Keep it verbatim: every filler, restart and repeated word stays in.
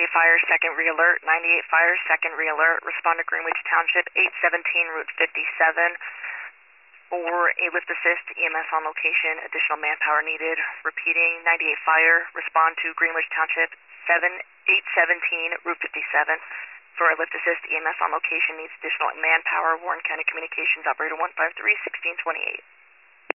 ninety-eight Fire, second re-alert. ninety-eight Fire, second re-alert. Respond to Greenwich Township, eight seventeen Route fifty-seven. For a lift assist, E M S on location, additional manpower needed. Repeating, ninety-eight Fire, respond to Greenwich Township, eight seventeen Route fifty-seven. For a lift assist, E M S on location needs additional manpower. Warren County Communications Operator one five three, one six two eight.